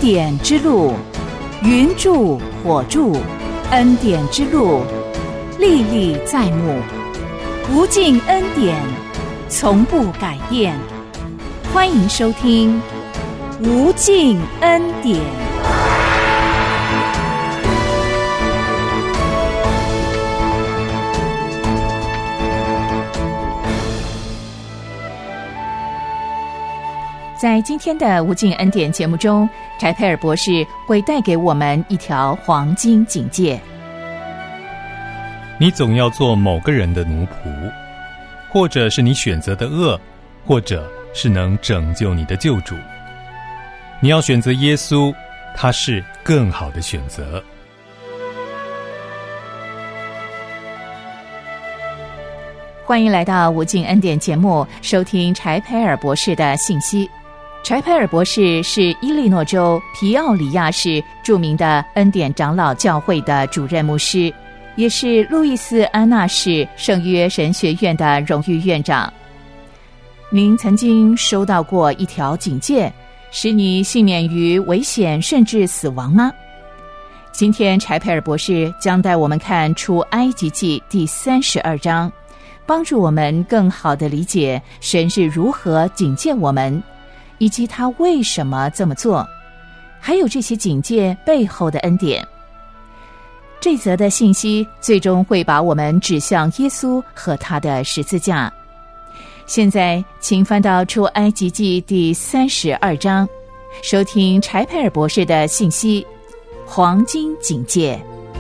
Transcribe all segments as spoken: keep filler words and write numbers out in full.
典之路，云柱火柱，恩典之路，历历在目，无尽恩典，从不改变。欢迎收听无尽恩典。在今天的无尽恩典节目中，柴佩尔博士会带给我们一条黄金警戒。 你总要做某个人的奴仆，或者是你选择的恶，或者是能拯救你的救主。你要选择耶稣，他是更好的选择。 欢迎来到无尽恩典节目，收听柴佩尔博士的信息。柴佩尔博士是伊利诺州皮奥里亚市著名的恩典长老教会的主任牧师，也是路易斯安那市圣约神学院的荣誉院长。您曾经收到过一条警戒，使你幸免于危险甚至死亡吗？今天柴佩尔博士将带我们看出埃及记第三十二章，帮助我们更好地理解神是如何警戒我们，以及他为什么这么做，还有这些警戒背后的恩典。这则的信息最终会把我们指向耶稣和他的十字架。现在请翻到出埃及记第三十二章，收听柴佩尔博士的信息，黄金警戒。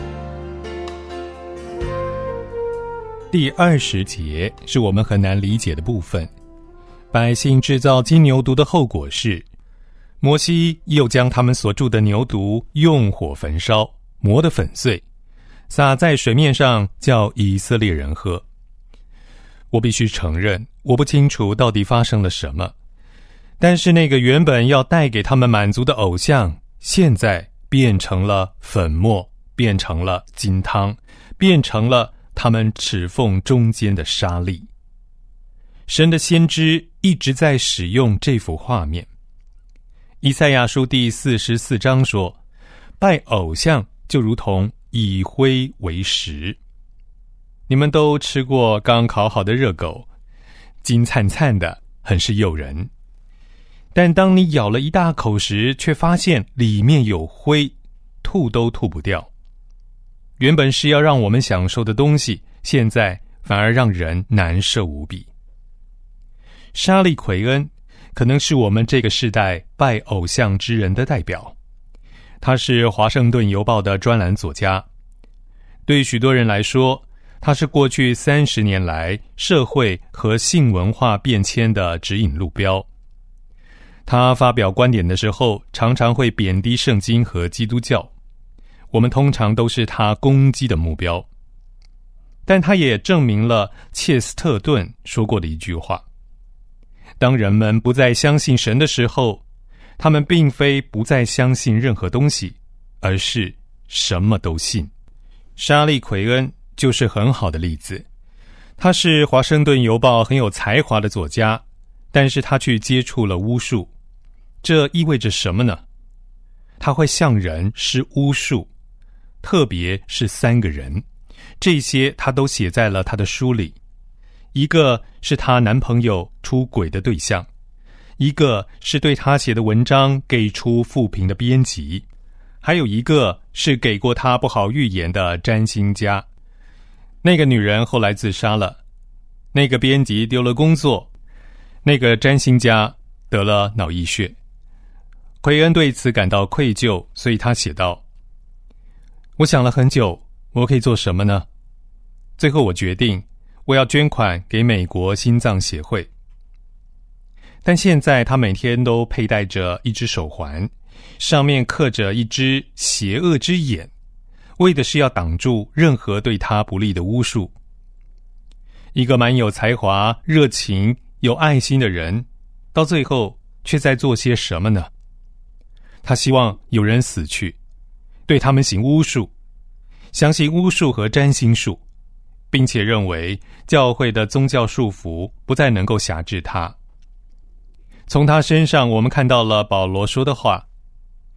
第二十节是我们很难理解的部分。百姓制造金牛犊的后果是，摩西又将他们所铸的牛犊用火焚烧，磨得粉碎，撒在水面上，叫以色列人喝。我必须承认，我不清楚到底发生了什么，但是那个原本要带给他们满足的偶像，现在变成了粉末，变成了金汤，变成了他们齿缝中间的沙粒。神的先知一直在使用这幅画面。以赛亚书第四十四章说，拜偶像就如同以灰为食。你们都吃过刚烤好的热狗，金灿灿的，很是诱人。但当你咬了一大口时，却发现里面有灰，吐都吐不掉。原本是要让我们享受的东西，现在反而让人难受无比。沙利奎恩可能是我们这个世代拜偶像之人的代表，他是华盛顿邮报的专栏作家。对许多人来说，他是过去三十年来社会和性文化变迁的指引路标。他发表观点的时候，常常会贬低圣经和基督教，我们通常都是他攻击的目标。但他也证明了切斯特顿说过的一句话，当人们不再相信神的时候，他们并非不再相信任何东西，而是什么都信。沙利奎恩就是很好的例子。他是华盛顿邮报很有才华的作家，但是他去接触了巫术。这意味着什么呢？他会向人施巫术，特别是三个人，这些他都写在了他的书里。一个是她男朋友出轨的对象，一个是对她写的文章给出负评的编辑，还有一个是给过她不好预言的占星家。那个女人后来自杀了，那个编辑丢了工作，那个占星家得了脑溢血。奎恩对此感到愧疚，所以他写道，我想了很久，我可以做什么呢？最后我决定我要捐款给美国心脏协会。但现在他每天都佩戴着一只手环，上面刻着一只邪恶之眼，为的是要挡住任何对他不利的巫术。一个蛮有才华、热情、有爱心的人，到最后却在做些什么呢？他希望有人死去，对他们行巫术，相信巫术和占星术，并且认为教会的宗教束缚不再能够辖制他。从他身上我们看到了保罗说的话，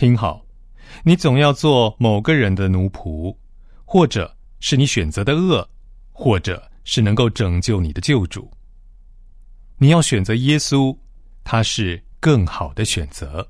听好，你总要做某个人的奴仆，或者是你选择的恶，或者是能够拯救你的救主。你要选择耶稣，他是更好的选择。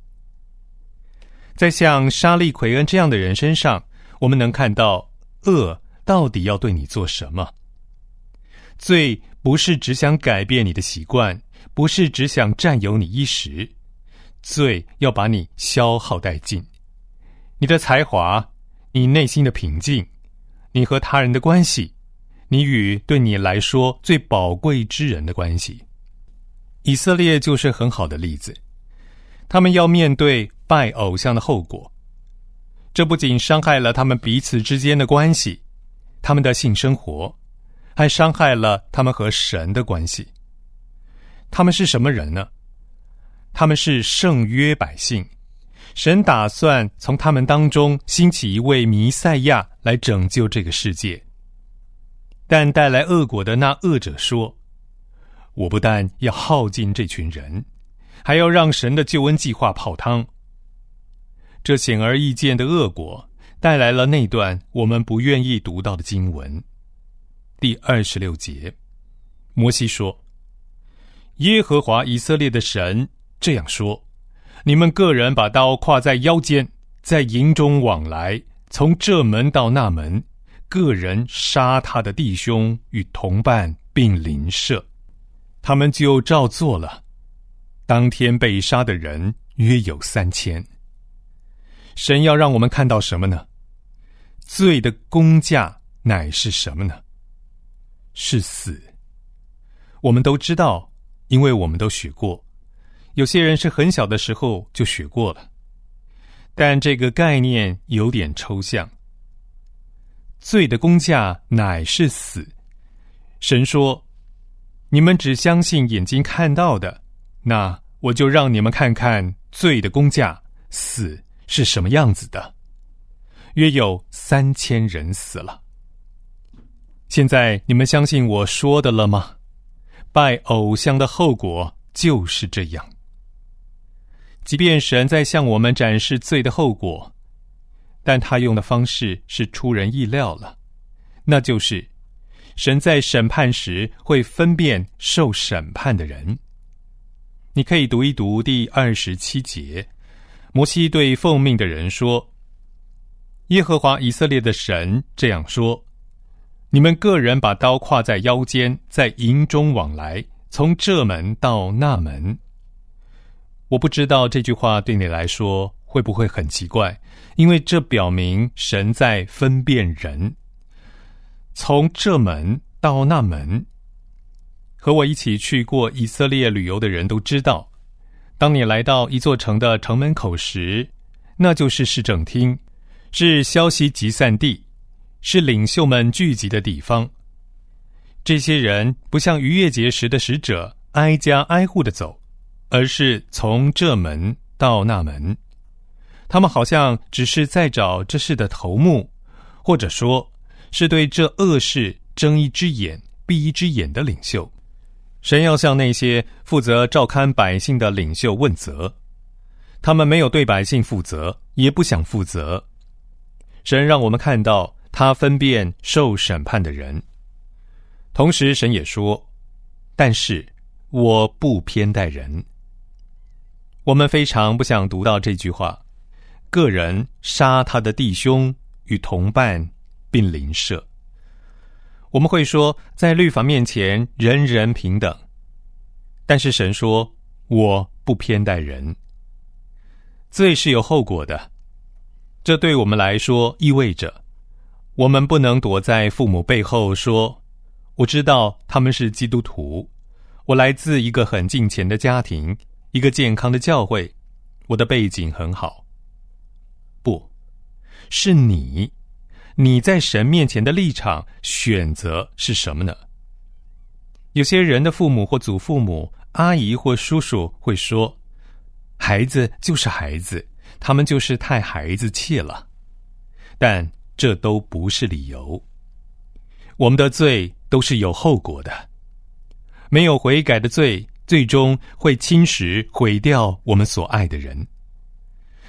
在像沙利奎恩这样的人身上，我们能看到恶到底要对你做什么。罪不是只想改变你的习惯，不是只想占有你一时，罪要把你消耗殆尽。你的才华，你内心的平静，你和他人的关系，你与对你来说最宝贵之人的关系。以色列就是很好的例子，他们要面对拜偶像的后果。这不仅伤害了他们彼此之间的关系，他们的性生活，还伤害了他们和神的关系。他们是什么人呢？他们是圣约百姓，神打算从他们当中兴起一位弥赛亚来拯救这个世界。但带来恶果的那恶者说，我不但要耗尽这群人，还要让神的救恩计划泡汤。这显而易见的恶果带来了那段我们不愿意读到的经文。第二十六节，摩西说，耶和华以色列的神这样说，你们个人把刀挎在腰间，在营中往来，从这门到那门，个人杀他的弟兄与同伴并邻舍。他们就照做了，当天被杀的人约有三千。神要让我们看到什么呢？罪的工价乃是什么呢？是死。我们都知道，因为我们都学过，有些人是很小的时候就学过了，但这个概念有点抽象。罪的工价乃是死。神说，你们只相信眼睛看到的，那我就让你们看看罪的工价，死是什么样子的。约有三千人死了。现在你们相信我说的了吗？拜偶像的后果就是这样。即便神在向我们展示罪的后果，但他用的方式是出人意料了，那就是神在审判时会分辨受审判的人。你可以读一读第二十七节，摩西对奉命的人说，耶和华以色列的神这样说，你们个人把刀挎在腰间，在营中往来，从这门到那门。我不知道这句话对你来说会不会很奇怪，因为这表明神在分辨人。从这门到那门，和我一起去过以色列旅游的人都知道，当你来到一座城的城门口时，那就是市政厅，是消息集散地，是领袖们聚集的地方。这些人不像逾越节时的使者挨家挨户地走，而是从这门到那门。他们好像只是在找这事的头目，或者说是对这恶事睁一只眼闭一只眼的领袖。神要向那些负责照看百姓的领袖问责，他们没有对百姓负责，也不想负责。神让我们看到他分辨受审判的人。同时神也说，但是我不偏待人。我们非常不想读到这句话，个人杀他的弟兄与同伴并邻舍。我们会说，在律法面前人人平等，但是神说，我不偏待人。罪是有后果的，这对我们来说意味着，我们不能躲在父母背后说，我知道他们是基督徒，我来自一个很敬虔的家庭，一个健康的教会，我的背景很好。不，是你你在神面前的立场选择是什么呢？有些人的父母或祖父母、阿姨或叔叔会说，孩子就是孩子，他们就是太孩子气了。但这都不是理由。我们的罪都是有后果的，没有悔改的罪最终会侵蚀毁掉我们所爱的人。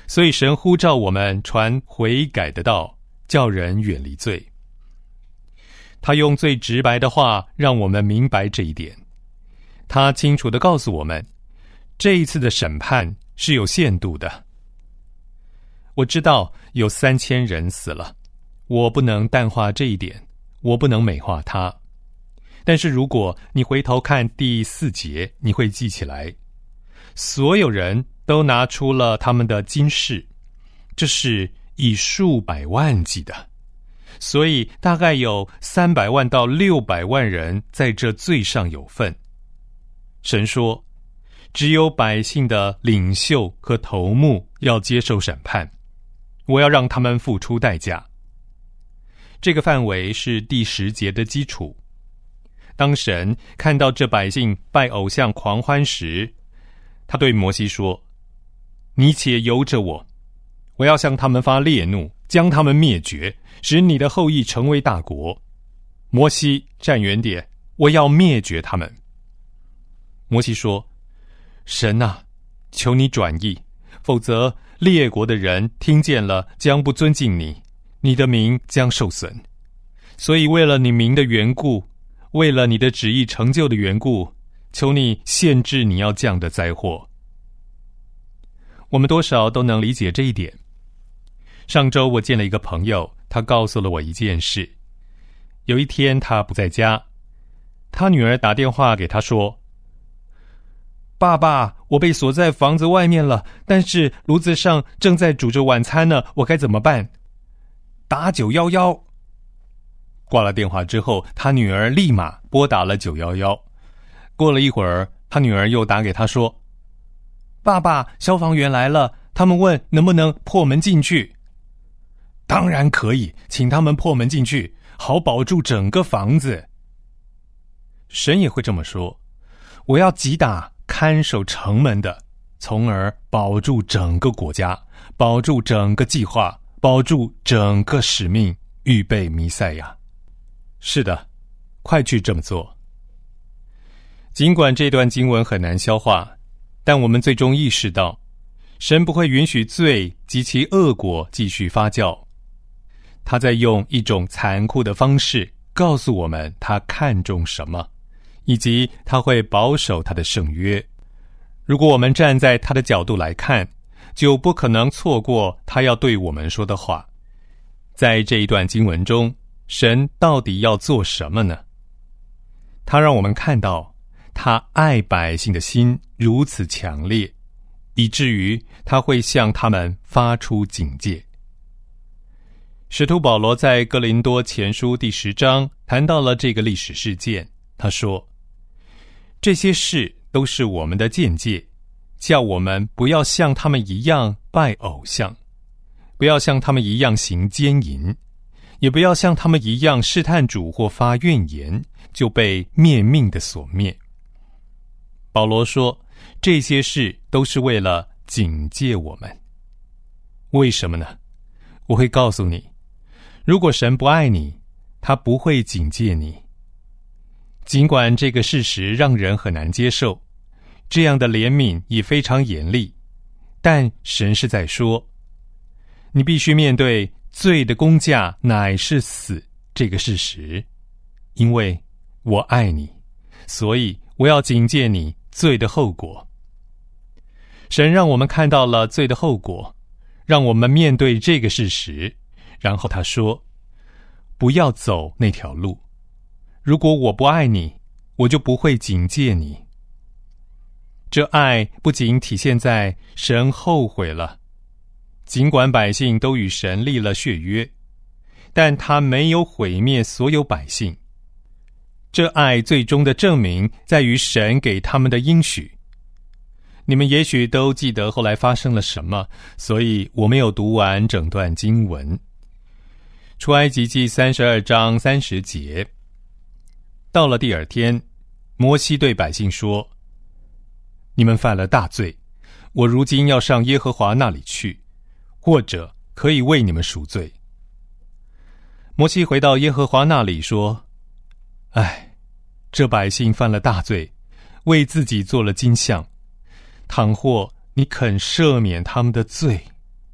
所以神呼召我们传悔改的道，叫人远离罪。他用最直白的话让我们明白这一点。他清楚地告诉我们，这一次的审判是有限度的。我知道有三千人死了，我不能淡化这一点，我不能美化它。但是如果你回头看第四节，你会记起来，所有人都拿出了他们的金饰，这是以数百万计的，所以大概有三百万到六百万人在这罪上有份。神说，只有百姓的领袖和头目要接受审判，我要让他们付出代价。这个范围是第十节的基础。当神看到这百姓拜偶像狂欢时，他对摩西说，你且由着我，我要向他们发烈怒，将他们灭绝，使你的后裔成为大国。摩西，站远点，我要灭绝他们。摩西说，神啊，求你转意，否则列国的人听见了将不尊敬你，你的名将受损。所以为了你名的缘故，为了你的旨意成就的缘故，求你限制你要降的灾祸。我们多少都能理解这一点。上周我见了一个朋友，他告诉了我一件事。有一天他不在家，他女儿打电话给他说，爸爸，我被锁在房子外面了，但是炉子上正在煮着晚餐呢，我该怎么办？打九一一。挂了电话之后，他女儿立马拨打了九一一。过了一会儿，他女儿又打给他说，爸爸，消防员来了，他们问能不能破门进去。当然可以，请他们破门进去，好保住整个房子。神也会这么说，我要击打看守城门的，从而保住整个国家，保住整个计划，保住整个使命，预备弥赛亚。是的，快去这么做。尽管这段经文很难消化，但我们最终意识到，神不会允许罪及其恶果继续发酵。他在用一种残酷的方式告诉我们他看重什么，以及他会保守他的圣约。如果我们站在他的角度来看，就不可能错过他要对我们说的话。在这一段经文中，神到底要做什么呢？他让我们看到他爱百姓的心如此强烈，以至于他会向他们发出警戒。使徒保罗在哥林多前书第十章谈到了这个历史事件，他说，这些事都是我们的鉴戒，叫我们不要像他们一样拜偶像，不要像他们一样行奸淫，也不要像他们一样试探主或发怨言，就被灭命的所灭。保罗说，这些事都是为了警戒我们。为什么呢？我会告诉你，如果神不爱你，他不会警戒你。尽管这个事实让人很难接受，这样的怜悯也非常严厉，但神是在说，你必须面对罪的工价乃是死这个事实，因为我爱你，所以我要警戒你罪的后果。神让我们看到了罪的后果，让我们面对这个事实，然后他说，不要走那条路。如果我不爱你，我就不会警戒你。这爱不仅体现在神后悔了，尽管百姓都与神立了血约，但他没有毁灭所有百姓。这爱最终的证明在于神给他们的应许。你们也许都记得后来发生了什么，所以我没有读完整段经文。出埃及记三十二章三十节，到了第二天，摩西对百姓说，你们犯了大罪，我如今要上耶和华那里去，或者可以为你们赎罪。摩西回到耶和华那里说，唉，这百姓犯了大罪，为自己做了金像，倘或你肯赦免他们的罪，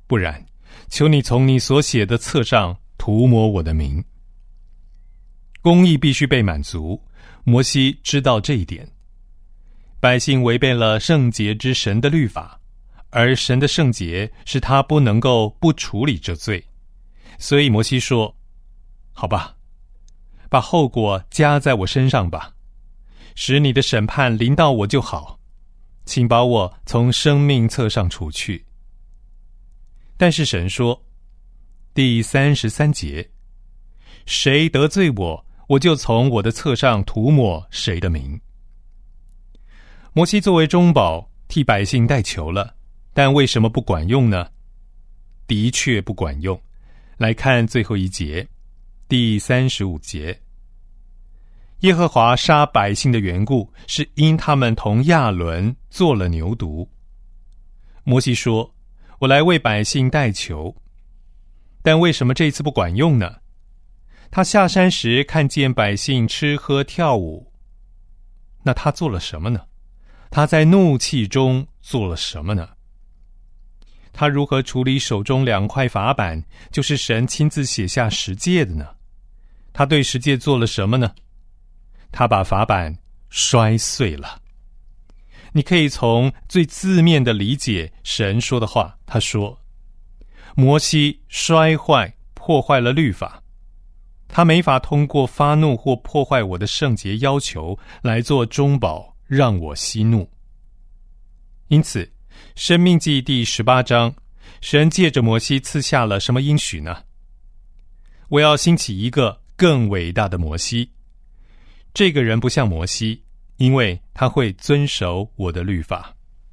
不然，求你从你所写的册上涂抹我的名。公义必须被满足，摩西知道这一点。百姓违背了圣洁之神的律法，而神的圣洁是他不能够不处理这罪，所以摩西说，好吧，把后果加在我身上吧，使你的审判临到我就好，请把我从生命册上除去。但是神说，第三十三节，谁得罪我，我就从我的册上涂抹谁的名。摩西作为中保替百姓代求了，但为什么不管用呢？的确不管用。来看最后一节，第三十五节，耶和华杀百姓的缘故，是因他们同亚伦做了牛犊。摩西说，我来为百姓代求，但为什么这次不管用呢？他下山时看见百姓吃喝跳舞，那他做了什么呢？他在怒气中做了什么呢？他如何处理手中两块法板，就是神亲自写下十诫的呢？他对十诫做了什么呢？他把法板摔碎了。你可以从最字面的理解神说的话，他说，摩西摔坏破坏了律法，他没法通过发怒或破坏我的圣洁要求来做中保，让我息怒。因此申命记第十八章，神借着摩西赐下了什么应许呢？我要兴起一个更伟大的摩西，这个人不像摩西，因为他会遵守我的律法。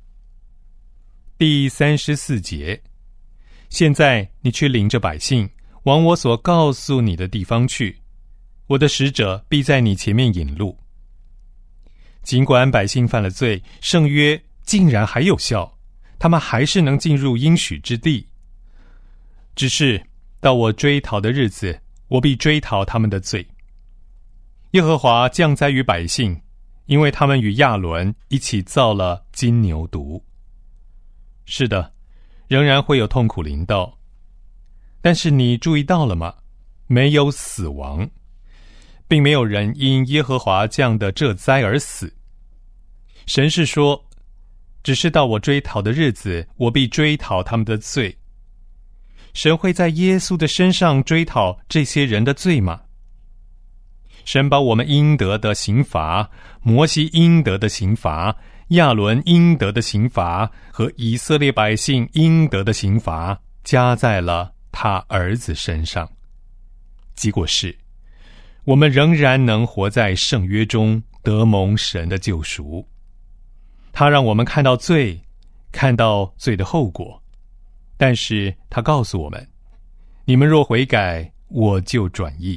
第三十四节，现在你去领着百姓往我所告诉你的地方去，我的使者必在你前面引路。尽管百姓犯了罪，圣约竟然还有效，他们还是能进入应许之地。只是到我追讨的日子，我必追讨他们的罪。耶和华降灾于百姓，因为他们与亚伦一起造了金牛犊。是的，仍然会有痛苦临到，但是你注意到了吗？没有死亡，并没有人因耶和华降的这灾而死。神是说，只是到我追讨的日子，我必追讨他们的罪。神会在耶稣的身上追讨这些人的罪吗？神把我们应得的刑罚，摩西应得的刑罚，亚伦应得的刑罚和以色列百姓应得的刑罚，加在了他儿子身上。结果是，我们仍然能活在圣约中，得蒙神的救赎。他让我们看到罪，看到罪的后果，但是他告诉我们，你们若悔改，我就转意。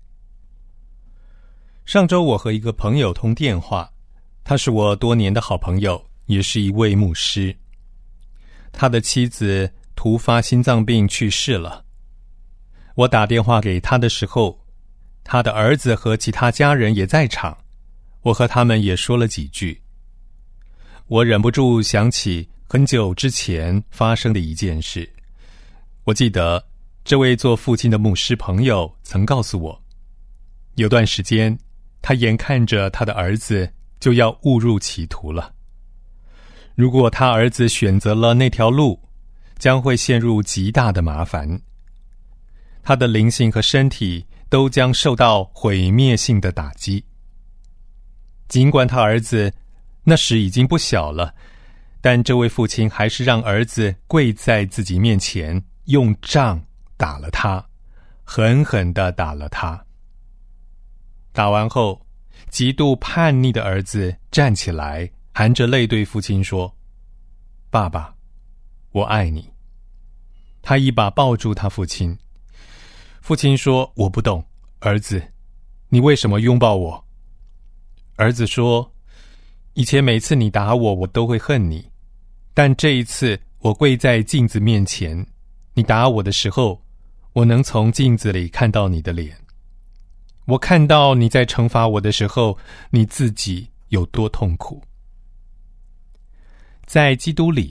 上周我和一个朋友通电话，他是我多年的好朋友，也是一位牧师。他的妻子突发心脏病去世了。我打电话给他的时候，他的儿子和其他家人也在场，我和他们也说了几句。我忍不住想起很久之前发生的一件事。我记得这位做父亲的牧师朋友曾告诉我，有段时间他眼看着他的儿子就要误入歧途了。如果他儿子选择了那条路，将会陷入极大的麻烦，他的灵性和身体都将受到毁灭性的打击。尽管他儿子那时已经不小了，但这位父亲还是让儿子跪在自己面前，用杖打了他，狠狠地打了他。打完后，极度叛逆的儿子站起来，含着泪对父亲说，爸爸，我爱你。他一把抱住他父亲。父亲说，我不懂，儿子，你为什么拥抱我？儿子说，以前每次你打我，我都会恨你，但这一次我跪在镜子面前，你打我的时候，我能从镜子里看到你的脸。我看到你在惩罚我的时候，你自己有多痛苦。在基督里，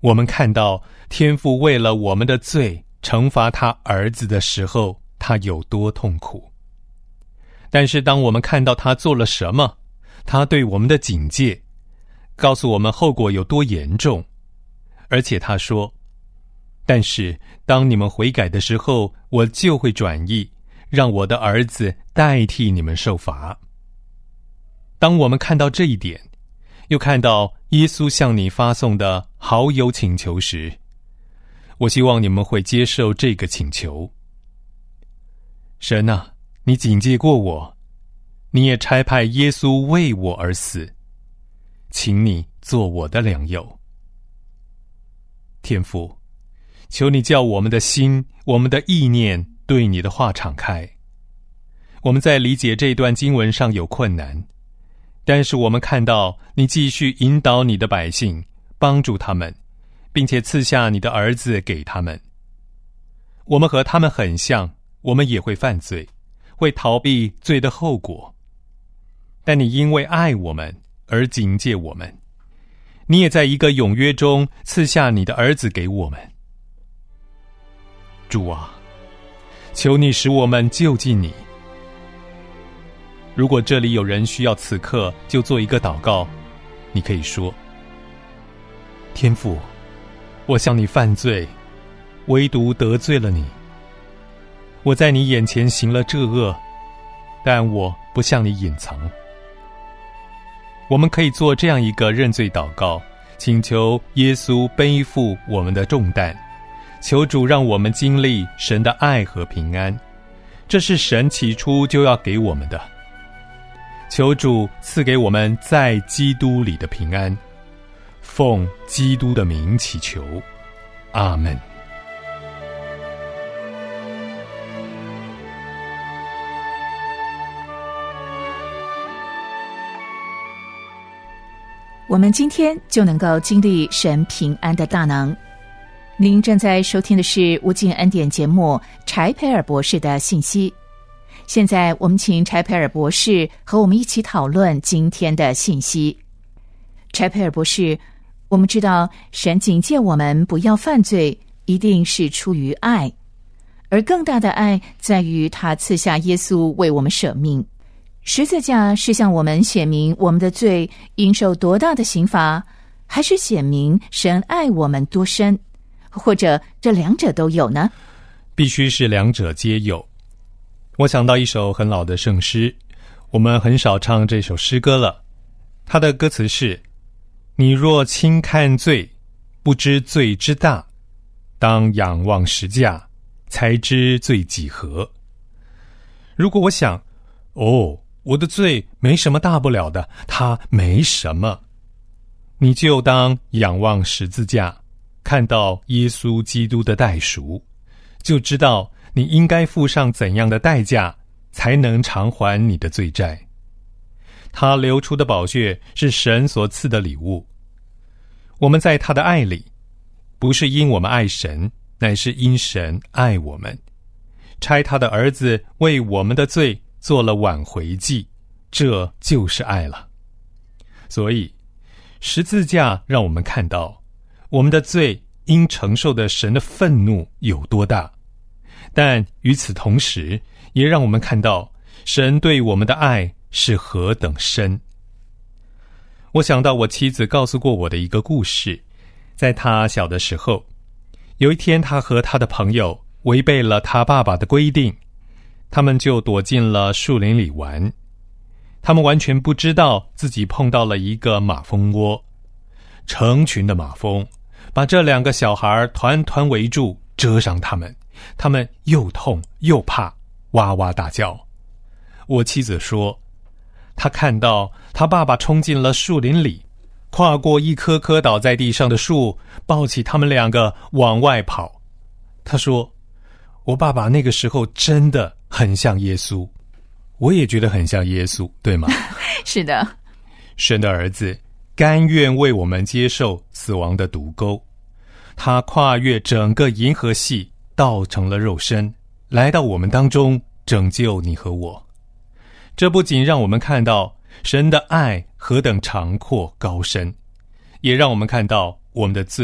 我们看到天父为了我们的罪惩罚他儿子的时候，他有多痛苦。但是当我们看到他做了什么，他对我们的警戒，告诉我们后果有多严重，而且他说，但是当你们悔改的时候，我就会转意，让我的儿子代替你们受罚。当我们看到这一点，又看到耶稣向你发送的好友请求时，我希望你们会接受这个请求。神啊，你警戒过我，你也差派耶稣为我而死，请你做我的良友。天父，求你叫我们的心，我们的意念对你的话敞开。我们在理解这段经文上有困难，但是我们看到你继续引导你的百姓，帮助他们，并且赐下你的儿子给他们。我们和他们很像，我们也会犯罪，会逃避罪的后果。但你因为爱我们而警戒我们，你也在一个永约中赐下你的儿子给我们。主啊，求你使我们就近你。如果这里有人需要此刻就做一个祷告，你可以说，天父，我向你犯罪，唯独得罪了你。我在你眼前行了这恶，但我不向你隐藏。我们可以做这样一个认罪祷告，请求耶稣背负我们的重担，求主让我们经历神的爱和平安，这是神起初就要给我们的。求主赐给我们在基督里的平安，奉基督的名祈求，阿们。 我们今天就能够经历神平安的大能。您正在收听的是无尽恩典节目柴培尔博士的信息。现在我们请柴培尔博士和我们一起讨论今天的信息。柴培尔博士，我们知道神警戒我们不要犯罪，一定是出于爱，而更大的爱在于他赐下耶稣为我们舍命。十字架是向我们显明我们的罪应受多大的刑罚，还是显明神爱我们多深，或者这两者都有呢？ 必须是两者皆有。我想到一首很老的圣诗，我们很少唱这首诗歌了。它的歌词是：你若轻看罪，不知罪之大，当仰望十架，才知罪几何。如果我想，哦，我的罪没什么大不了的，它没什么，你就当仰望十字架，看到耶稣基督的代赎，就知道你应该付上怎样的代价，才能偿还你的罪债。他流出的宝血是神所赐的礼物。我们在他的爱里，不是因我们爱神，乃是因神爱我们，差他的儿子为我们的罪做了挽回祭，这就是爱了。所以十字架让我们看到我们的罪应承受的神的愤怒有多大，但与此同时也让我们看到神对我们的爱是何等深。我想到我妻子告诉过我的一个故事，在她小的时候，有一天她和她的朋友违背了她爸爸的规定，他们就躲进了树林里玩。他们完全不知道自己碰到了一个马蜂窝，成群的马蜂把这两个小孩团团围住，蛰伤他们，他们又痛又怕，哇哇大叫。我妻子说，她看到她爸爸冲进了树林里，跨过一棵棵倒在地上的树，抱起他们两个往外跑。她说，我爸爸那个时候真的很像耶稣。我也觉得很像耶稣，对吗？ 是的， 神的儿子甘愿为我们接受死亡的毒钩，他跨越整个银河系，道成了肉身，来到我们当中，拯救你和我。这不仅让我们看到神的爱何等长阔高深，也让我们看到我们的罪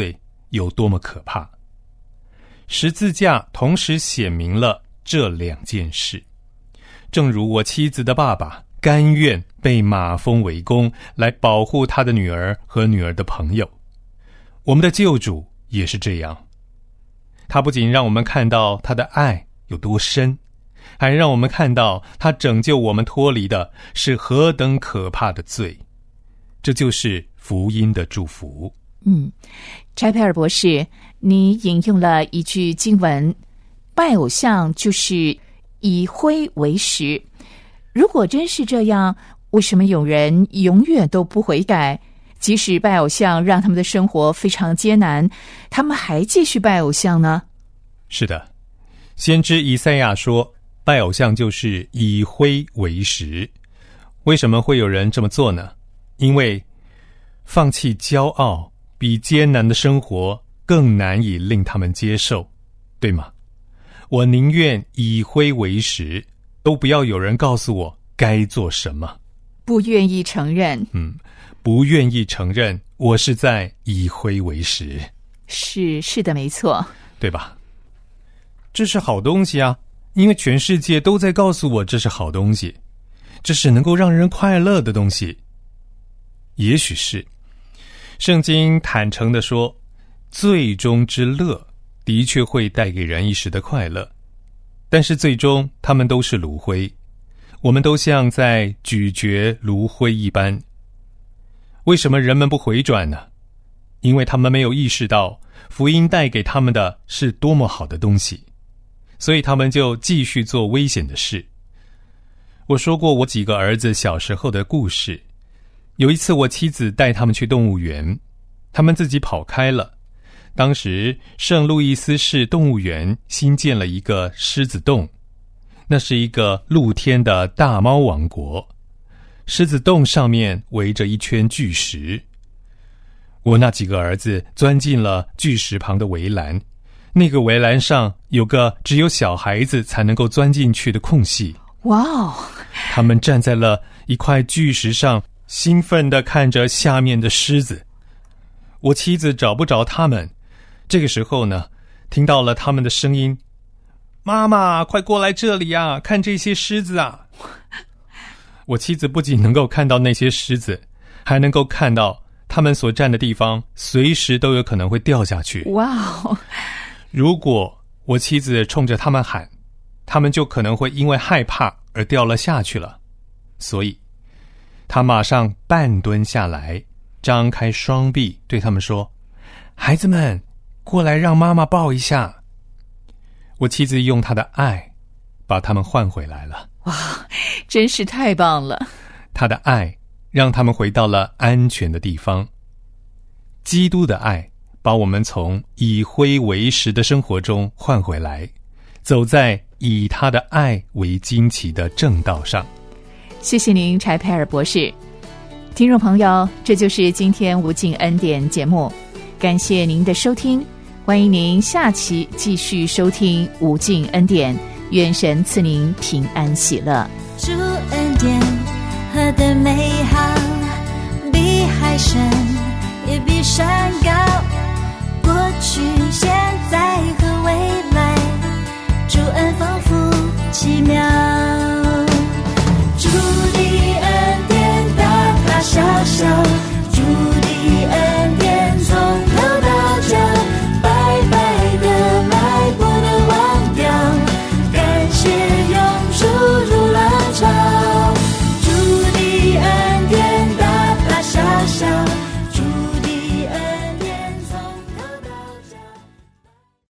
有多么可怕。十字架同时显明了这两件事，正如我妻子的爸爸甘愿被马蜂围攻来保护他的女儿和女儿的朋友，我们的救主也是这样。他不仅让我们看到他的爱有多深，还让我们看到他拯救我们脱离的是何等可怕的罪。这就是福音的祝福。 嗯，柴培尔博士，你引用了一句经文，拜偶像就是以灰为石。如果真是这样，为什么有人永远都不悔改？即使拜偶像让他们的生活非常艰难，他们还继续拜偶像呢？ 是的，先知以赛亚说，拜偶像就是以灰为石。为什么会有人这么做呢？因为放弃骄傲比艰难的生活更难以令他们接受，对吗？我宁愿以灰为石，都不要有人告诉我该做什么。 不愿意承认。 嗯，不愿意承认我是在以灰为石。 是是的，没错， 对吧？这是好东西啊，因为全世界都在告诉我这是好东西，这是能够让人快乐的东西。也许是圣经坦诚地说，罪中之乐的确会带给人一时的快乐，但是最终他们都是炉灰，我们都像在咀嚼炉灰一般。为什么人们不回转呢？因为他们没有意识到福音带给他们的是多么好的东西，所以他们就继续做危险的事。我说过我几个儿子小时候的故事，有一次我妻子带他们去动物园，他们自己跑开了。当时圣路易斯市动物园新建了一个狮子洞，那是一个露天的大猫王国。狮子洞上面围着一圈巨石，我那几个儿子钻进了巨石旁的围栏，那个围栏上有个只有小孩子才能够钻进去的空隙。 哇哦！ 他们站在了一块巨石上，兴奋地看着下面的狮子。我妻子找不着他们，这个时候呢，听到了他们的声音：妈妈，快过来这里啊，看这些狮子啊！我妻子不仅能够看到那些狮子，还能够看到他们所站的地方随时都有可能会掉下去。 哇哦！ 如果我妻子冲着他们喊，他们就可能会因为害怕而掉了下去了。所以他马上半蹲下来，张开双臂对他们说：孩子们，过来让妈妈抱一下。我妻子用她的爱把他们换回来了。 哇，真是太棒了！ 她的爱让他们回到了安全的地方。基督的爱把我们从以灰为石的生活中换回来，走在以他的爱为旌旗的正道上。 谢谢您，柴培尔博士。听众朋友，这就是今天无尽恩典节目，感谢您的收听，欢迎您下期继续收听无尽恩典，愿神赐您平安喜乐。 主恩典何等美好，比海深也比山高。